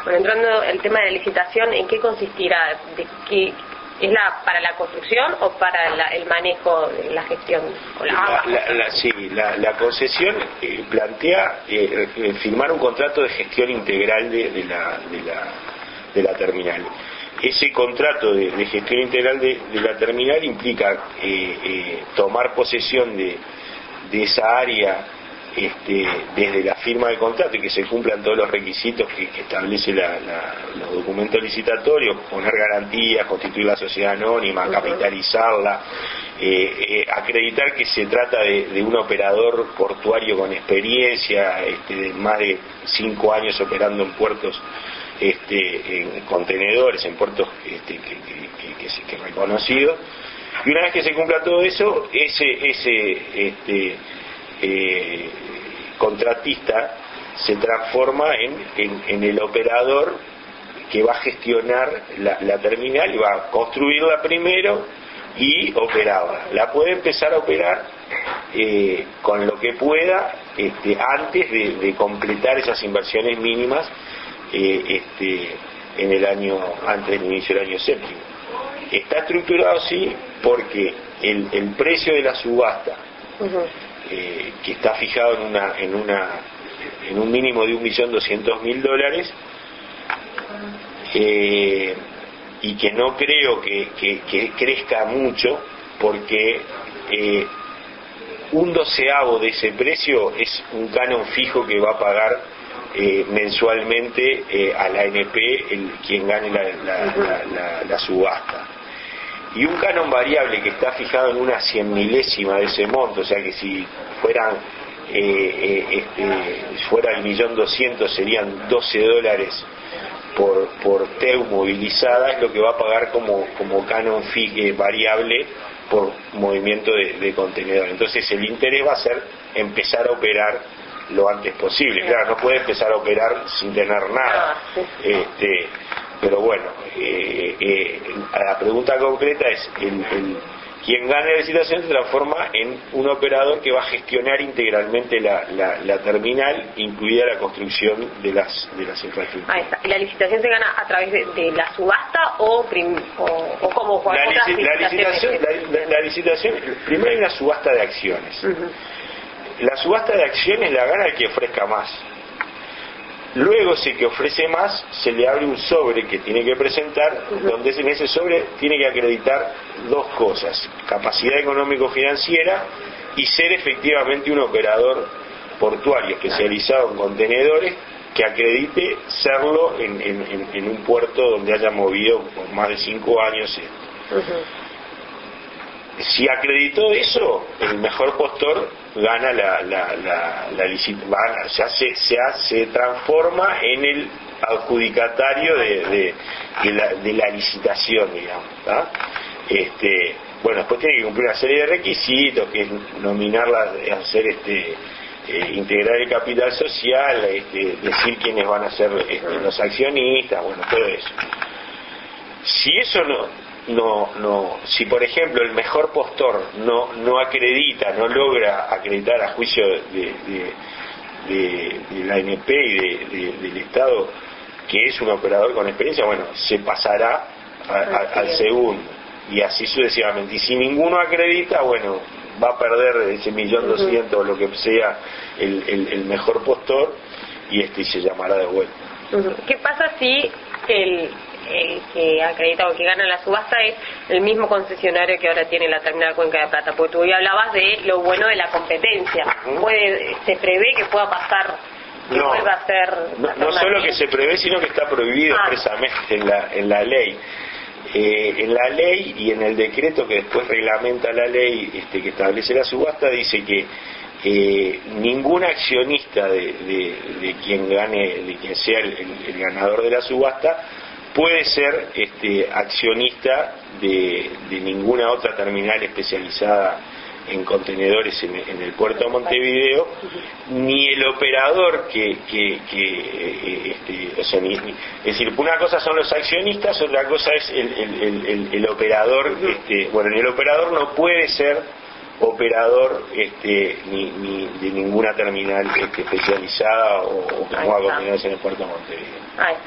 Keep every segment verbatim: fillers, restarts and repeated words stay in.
Bueno, entrando el tema de la licitación, ¿en qué consistirá? ¿De qué, ¿Es la para la construcción o para la, el manejo de la gestión? O la, la, la, la, sí, la, la concesión eh, plantea eh, firmar un contrato de gestión integral de, de, la, de, la, de la terminal. Ese contrato de, de gestión integral de, de la terminal implica eh, eh, tomar posesión de, de esa área este, desde la firma del contrato y que se cumplan todos los requisitos que, que establece la, la, los documentos licitatorios, poner garantías, constituir la sociedad anónima, capitalizarla, eh, eh, acreditar que se trata de, de un operador portuario con experiencia, este, de más de cinco años operando en puertos, este, en contenedores, en puertos este, que, que, que, que, que reconocidos. Y una vez que se cumpla todo eso, ese ese este eh, contratista se transforma en, en, en el operador que va a gestionar la, la terminal y va a construirla primero y operarla. La puede empezar a operar eh, con lo que pueda este, antes de, de completar esas inversiones mínimas eh, este, en el año antes del inicio del año séptimo. Está estructurado así porque el, el precio de la subasta, uh-huh. eh, que está fijado en una en una en un mínimo de un millón doscientos mil dólares, eh, y que no creo que, que, que crezca mucho, porque eh, un doceavo de ese precio es un canon fijo que va a pagar eh, mensualmente eh, a la A N P el, quien gane la, la, la, la, la subasta. Y un canon variable que está fijado en una cien milésima de ese monto, o sea que si fueran eh, eh, este, fuera el millón doscientos serían doce dólares por por T E U movilizada, es lo que va a pagar como como canon fee variable por movimiento de, de contenedor. Entonces el interés va a ser empezar a operar lo antes posible. Claro, no puede empezar a operar sin tener nada. Este, pero bueno, eh, eh, la pregunta concreta es el, el quien gane la licitación se transforma en un operador que va a gestionar integralmente la, la, la terminal, incluida la construcción de las de las infraestructuras. Ahí está. ¿Y la licitación se gana a través de, de la subasta o, prim, o, o cómo? La, lici, la, licitación, la, la, la licitación, primero hay una subasta de acciones. Uh-huh. La subasta de acciones la gana el que ofrezca más. Luego, si el que ofrece más, se le abre un sobre que tiene que presentar, uh-huh. donde en ese sobre tiene que acreditar dos cosas: capacidad económico-financiera y ser efectivamente un operador portuario especializado en contenedores que acredite serlo en, en, en un puerto donde haya movido por más de cinco años esto. Uh-huh. Si acreditó eso, el mejor postor gana la la la, la licitación, ya se, se se transforma en el adjudicatario de, de, de, la, de la licitación, digamos, ¿tá? Este, bueno, después tiene que cumplir una serie de requisitos, que es nominarla, hacer este eh, integrar el capital social, este, decir quiénes van a ser este, los accionistas, bueno, todo eso. Si eso no no no si por ejemplo el mejor postor no no acredita, no logra acreditar a juicio de de, de, de la A N P y de, de, del Estado que es un operador con experiencia, bueno, se pasará a, a, al segundo y así sucesivamente. Y si ninguno acredita, bueno, va a perder ese millón doscientos o lo que sea el, el, el mejor postor y este se llamará de vuelta. ¿Qué pasa si el el que acredita o que gana la subasta es el mismo concesionario que ahora tiene la terminal Cuenca de Plata? Porque tú hoy hablabas de lo bueno de la competencia. ¿Puede, se prevé que pueda pasar, que no, pueda hacer no, no solo que se prevé, sino que está prohibido ah. expresamente en la, en la ley. Eh, en la ley y en el decreto que después reglamenta la ley este, que establece la subasta, dice que eh, ningún accionista de, de, de quien gane, de quien sea el, el, el ganador de la subasta, puede ser este, accionista de, de ninguna otra terminal especializada en contenedores en, en el puerto de Montevideo, ni el operador que, que, que este, o sea, ni, ni, es decir, una cosa son los accionistas, otra cosa es el, el, el, el operador, este, bueno, el operador no puede ser operador este, ni, ni de ninguna terminal este, especializada o, o que mueva contenedores en el puerto de Montevideo. Ahí está.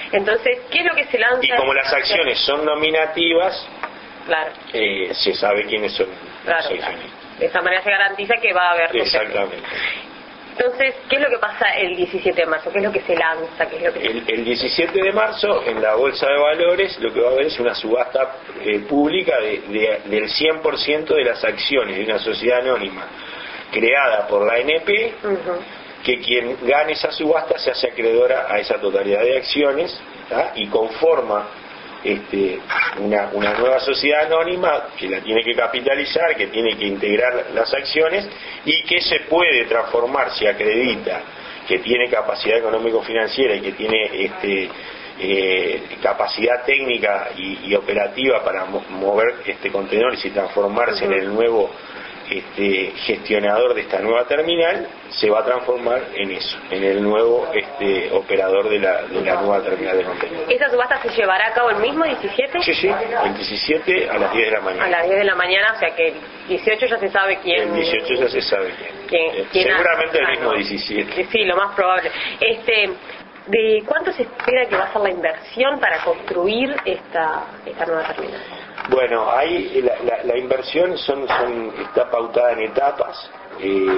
Entonces, ¿qué es lo que se lanza? Y como las acciones son nominativas, claro, eh, se sabe quiénes son claro, los claro. accionistas. De esa manera se garantiza que va a haber... Exactamente. Entonces, ¿qué es lo que pasa el diecisiete de marzo? ¿Qué es lo que se lanza? ¿Qué es lo que el, el diecisiete de marzo, en la Bolsa de Valores, lo que va a haber es una subasta eh, pública de, de, del cien por ciento de las acciones de una sociedad anónima creada por la A N P, uh-huh. que quien gane esa subasta se hace acreedora a esa totalidad de acciones, ¿tá? Y conforma este, una, una nueva sociedad anónima que la tiene que capitalizar, que tiene que integrar las acciones y que se puede transformar, si acredita que tiene capacidad económico-financiera y que tiene este, eh, capacidad técnica y, y operativa para mo- mover este contenedores y transformarse uh-huh. en el nuevo este gestionador de esta nueva terminal, se va a transformar en eso, en el nuevo este operador de la, de la nueva terminal de contenedores. ¿Esa subasta se llevará a cabo el mismo diecisiete? Sí, sí, el diecisiete a las diez de la mañana. A las diez de la mañana, o sea que el dieciocho ya se sabe quién... El dieciocho ya se sabe quién. quién, eh, quién seguramente ha... el mismo ah, no. diecisiete. Sí, lo más probable. Este... ¿De cuánto se espera que va a ser la inversión para construir esta, esta nueva terminal? Bueno, ahí la, la, la inversión son, son está pautada en etapas. Eh,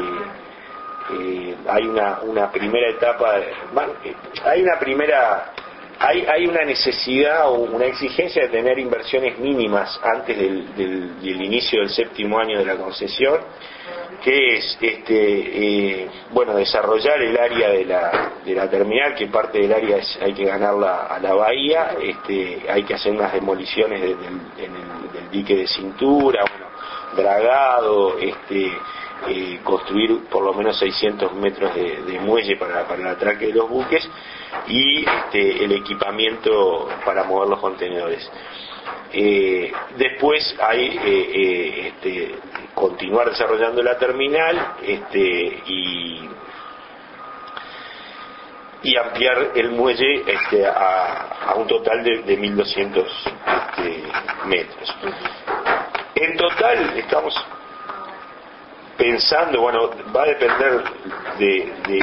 eh, hay una, una primera etapa, bueno, eh, hay una primera, hay, hay una necesidad o una exigencia de tener inversiones mínimas antes del, del, del inicio del séptimo año de la concesión, que es este eh, bueno desarrollar el área de la de la terminal, que parte del área es, hay que ganarla a la bahía, este hay que hacer unas demoliciones de, de, en el, del dique de cintura, bueno, dragado, este eh, construir por lo menos seiscientos metros de, de muelle para, para el atraque de los buques y este el equipamiento para mover los contenedores. Eh, después hay eh, eh, este, continuar desarrollando la terminal este, y, y ampliar el muelle este, a, a un total de, de mil doscientos este, metros. En total estamos pensando, bueno, va a depender de, de,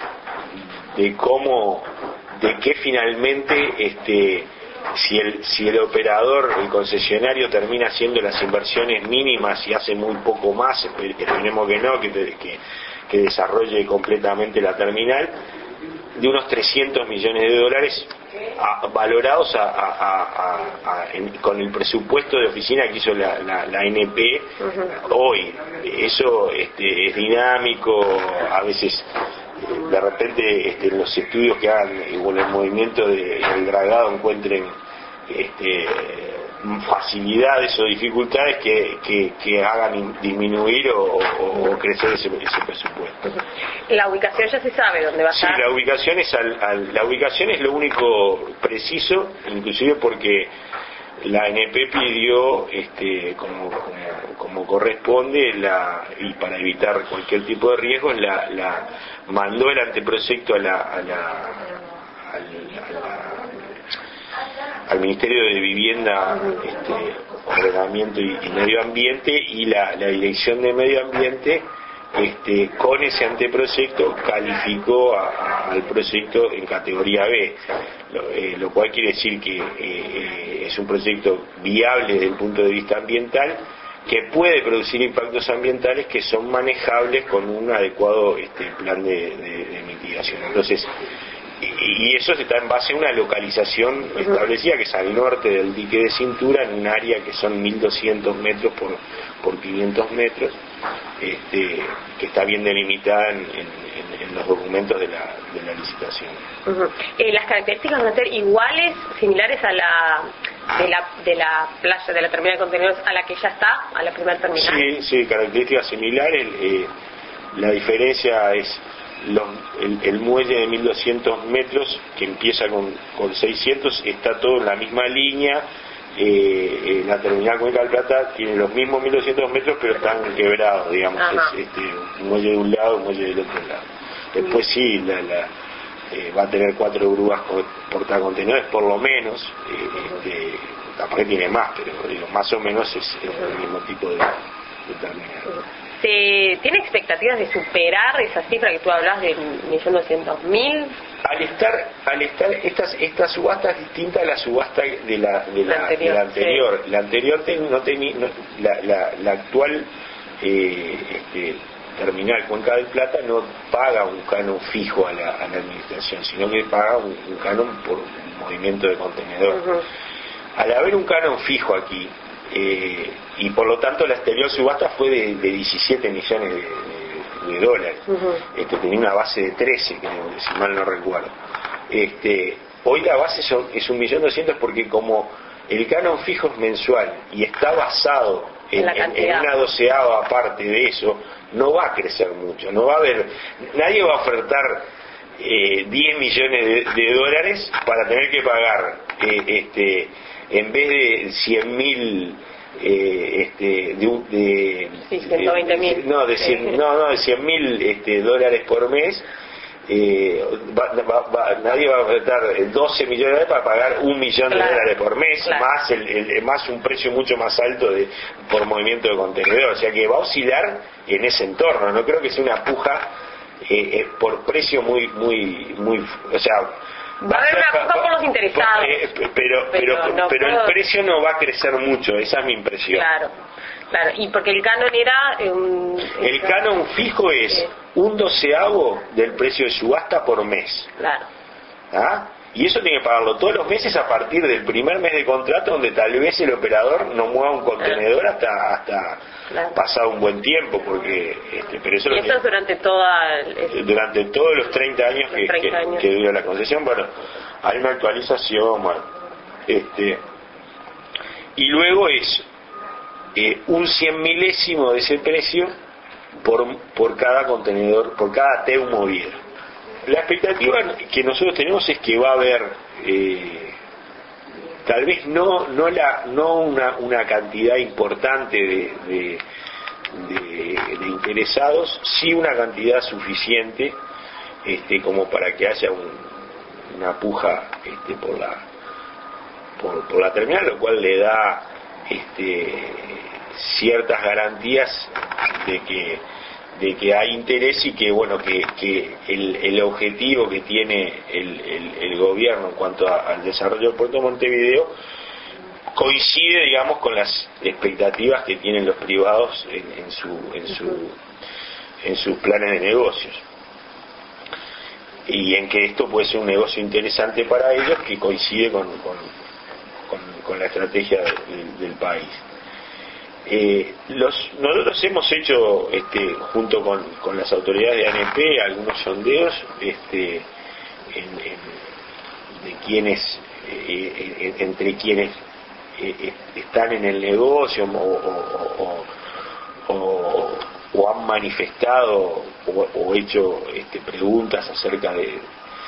de cómo, de qué finalmente este si el si el operador, el concesionario termina haciendo las inversiones mínimas y hace muy poco más, esperemos que no, que, que, que desarrolle completamente la terminal, de unos trescientos millones de dólares a, valorados a, a, a, a, en, con el presupuesto de oficina que hizo la, la, la N P uh-huh. hoy. Eso este, es dinámico, a veces de repente este, en los estudios que hagan o en el movimiento de, del dragado encuentren este, facilidades o dificultades que, que, que hagan disminuir o, o, o crecer ese, ese presupuesto. La ubicación ya se sabe dónde va a estar. Sí, la ubicación es al, al, la ubicación es lo único preciso, inclusive porque la N P pidió este como, como, como corresponde la y para evitar cualquier tipo de riesgos la, la mandó el anteproyecto a la, a la, al, a la al Ministerio de Vivienda, este, Ordenamiento y, y Medio Ambiente, y la, la Dirección de Medio Ambiente este, con ese anteproyecto calificó a, a, al proyecto en categoría B, lo, eh, lo cual quiere decir que eh, es un proyecto viable desde el punto de vista ambiental, que puede producir impactos ambientales que son manejables con un adecuado este, plan de, de, de mitigación. Entonces, y eso está en base a una localización establecida que es al norte del dique de cintura, en un área que son mil doscientos metros por, por quinientos metros, este, que está bien delimitada en, en, en los documentos de la, de la licitación. Uh-huh. Eh, ¿Las características van a ser iguales, similares a la de la, de la playa, de la terminal de contenedores a la que ya está, a la primera terminal? Sí, sí, características similares. Eh, la diferencia es Los, el, el muelle de mil doscientos metros que empieza con, con seiscientos, está todo en la misma línea. eh, eh, la terminal Cuenca del Plata tiene los mismos mil doscientos metros, pero están quebrados, digamos. Es, este, un muelle de un lado, un muelle del otro lado. Después sí, la, la, eh, va a tener cuatro grúas portacontenedores por lo menos, eh, este, capaz que tiene más, pero digo, más o menos es, es el mismo tipo de, de terminal. ¿Se tiene expectativas de superar esa cifra que tú hablas de un millón doscientos mil? al estar al estar estas esta subasta es distinta a la subasta de la de la, la anterior, de la anterior, sí. La anterior ten, no tenía no, la, la, la actual eh, este, terminal Cuenca del Plata no paga un canon fijo a la, a la administración, sino que paga un, un canon por movimiento de contenedor. Uh-huh. Al haber un canon fijo aquí eh, y por lo tanto la anterior subasta fue de, de diecisiete millones de, de, de dólares. Uh-huh. Este, tenía una base de trece, creo, si mal no recuerdo. Este, hoy la base son, es un millón doscientos porque como el canon fijo es mensual y está basado en, en, en una doceava parte de eso, no va a crecer mucho, no va a haber, nadie va a ofertar eh, diez millones de, de dólares para tener que pagar eh, este en vez de cien mil eh, este de, de, sí, ciento veinte mil no de cien, no no de cien mil este dólares por mes. Eh, va, va, va, nadie va a ofertar doce millones de dólares para pagar un millón claro, de dólares por mes, claro. más el, el, más un precio mucho más alto de por movimiento de contenedor, o sea que va a oscilar en ese entorno. No creo que sea una puja eh, eh, por precio muy muy muy, o sea, va a haber una puja por los interesados, eh, pero pero pero, no pero puedo... el precio no va a crecer mucho, esa es mi impresión. Claro. Claro, y porque el canon era... Un, el canon fijo es sí. un doceavo del precio de subasta por mes. Claro. ¿Ah? Y eso tiene que pagarlo todos los meses a partir del primer mes de contrato, donde tal vez el operador no mueva un contenedor claro. hasta hasta claro. pasado un buen tiempo, porque este, pero eso, y eso es durante toda el, durante todos los treinta años, los treinta que, años. que, que dura la concesión. Bueno, hay una actualización, bueno, este y luego es Eh, un cien milésimo de ese precio por, por cada contenedor, por cada T E U movido. La expectativa que nosotros tenemos es que va a haber eh, tal vez no no la no una, una cantidad importante de, de, de, de interesados, sí una cantidad suficiente este, como para que haya un, una puja este, por la por, por la terminal, lo cual le da este ciertas garantías de que de que hay interés y que bueno que, que el, el objetivo que tiene el, el, el gobierno en cuanto a, al desarrollo del puerto de Montevideo coincide, digamos, con las expectativas que tienen los privados en, en su en su en sus planes de negocios, y en que esto puede ser un negocio interesante para ellos que coincide con con, con, con la estrategia del, del país. Eh, los, nosotros hemos hecho este, junto con, con las autoridades de A N P algunos sondeos este, en, en, de quienes eh, eh, entre quienes eh, están en el negocio o, o, o, o, o han manifestado o, o hecho este, preguntas acerca de,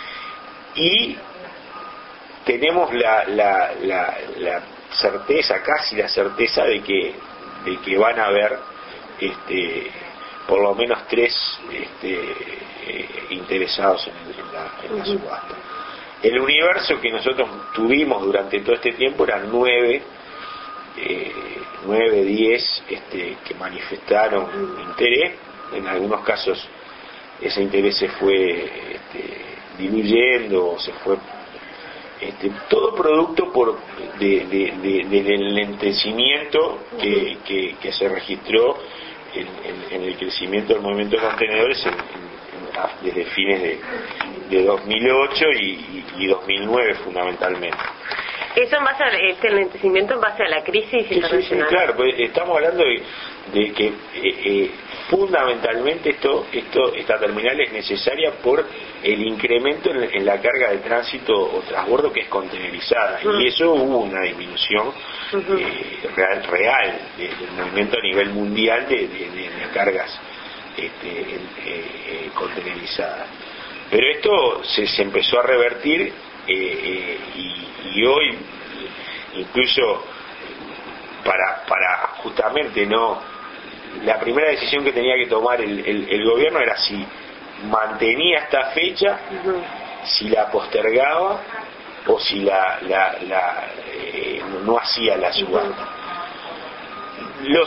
y tenemos la, la, la, la certeza, casi la certeza de que de que van a haber este, por lo menos tres este, eh, interesados en, en, la, en la subasta. El universo que nosotros tuvimos durante todo este tiempo eran nueve, eh, nueve, diez este, que manifestaron interés. En algunos casos ese interés se fue este, diluyendo, se fue Este, todo producto por de, de, de, de, del lentecimiento que, que, que se registró en, en, en el crecimiento del movimiento de contenedores en, en, en, desde fines de, de dos mil ocho y, y dos mil nueve fundamentalmente. Eso en base a este lentecimiento en base a la crisis sí, internacional. Sí, sí, claro, pues estamos hablando de, de que eh, eh, fundamentalmente esto, esto, esta terminal es necesaria por el incremento en, en la carga de tránsito o transbordo que es contenerizada, uh-huh. y eso hubo una disminución uh-huh. eh, real, real de, del movimiento a nivel mundial de, de, de, de cargas este, eh, eh, contenerizadas. Pero esto se, se empezó a revertir eh, eh, y, y hoy incluso para para justamente no la primera decisión que tenía que tomar el, el, el gobierno era si mantenía esta fecha, uh-huh. si la postergaba o si la, la, la eh, no hacía la subasta. Los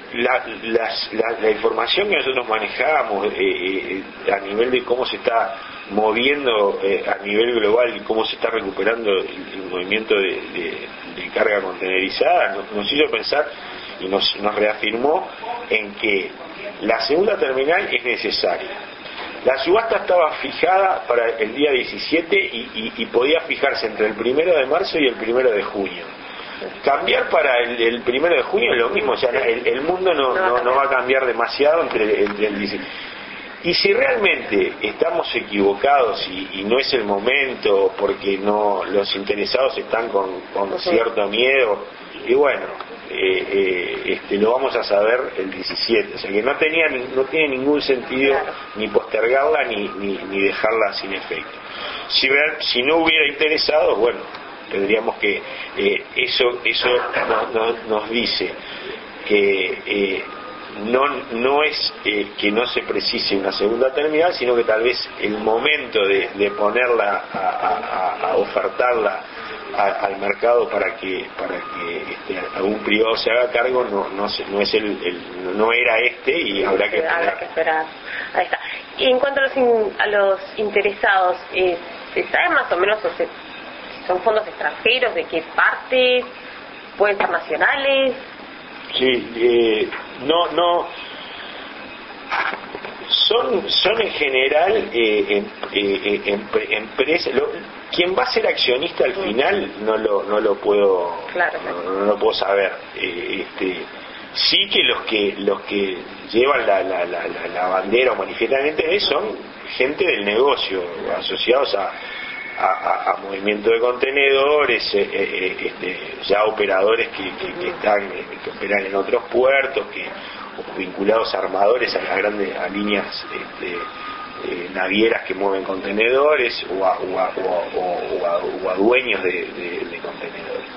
la, las, la, la información que nosotros manejamos eh, eh, a nivel de cómo se está moviendo eh, a nivel global y cómo se está recuperando el, el movimiento de, de, de carga contenerizada, nos, nos hizo pensar y nos, nos reafirmó en que la segunda terminal es necesaria. La subasta estaba fijada para el día diecisiete y, y, y podía fijarse entre el primero de marzo y el primero de junio. Cambiar para el, el primero de junio es lo mismo, o sea, el, el mundo no, no, no va a cambiar demasiado entre, entre el diecisiete. Y si realmente estamos equivocados y, y no es el momento porque no los interesados están con, con cierto miedo, y bueno, eh, eh, este, lo vamos a saber el diecisiete, o sea que no tenía no tiene ningún sentido ni postergarla ni, ni, ni dejarla sin efecto. Si, real, si no hubiera interesados, bueno, tendríamos que eh, eso eso nos, nos, nos dice que eh, no no es eh, que no se precise una segunda terminal, sino que tal vez el momento de, de ponerla a, a, a ofertarla a, al mercado para que para que este, algún privado se haga cargo no no, no es el, el no era este y habrá que esperar. Habrá que esperar. Ahí está. Y en cuanto a los, in, a los interesados, eh, ¿se sabe más o menos o se, son fondos extranjeros, de qué parte, pueden ser nacionales? Sí, eh, no, no, son, son en general eh, em, eh, em, empresas. Lo, quien va a ser accionista al final no lo, no lo puedo, claro, no, no lo puedo saber. Eh, este, sí que los que, los que llevan la, la, la, la, la bandera o manifiestan interés son gente del negocio, asociados a A, a, a movimiento de contenedores, eh, eh, este, ya operadores que, que, que están eh, que operan en otros puertos, que o vinculados a armadores, a las grandes a líneas este, eh, navieras que mueven contenedores o a, o a, o a, o a, o a dueños de, de, de contenedores.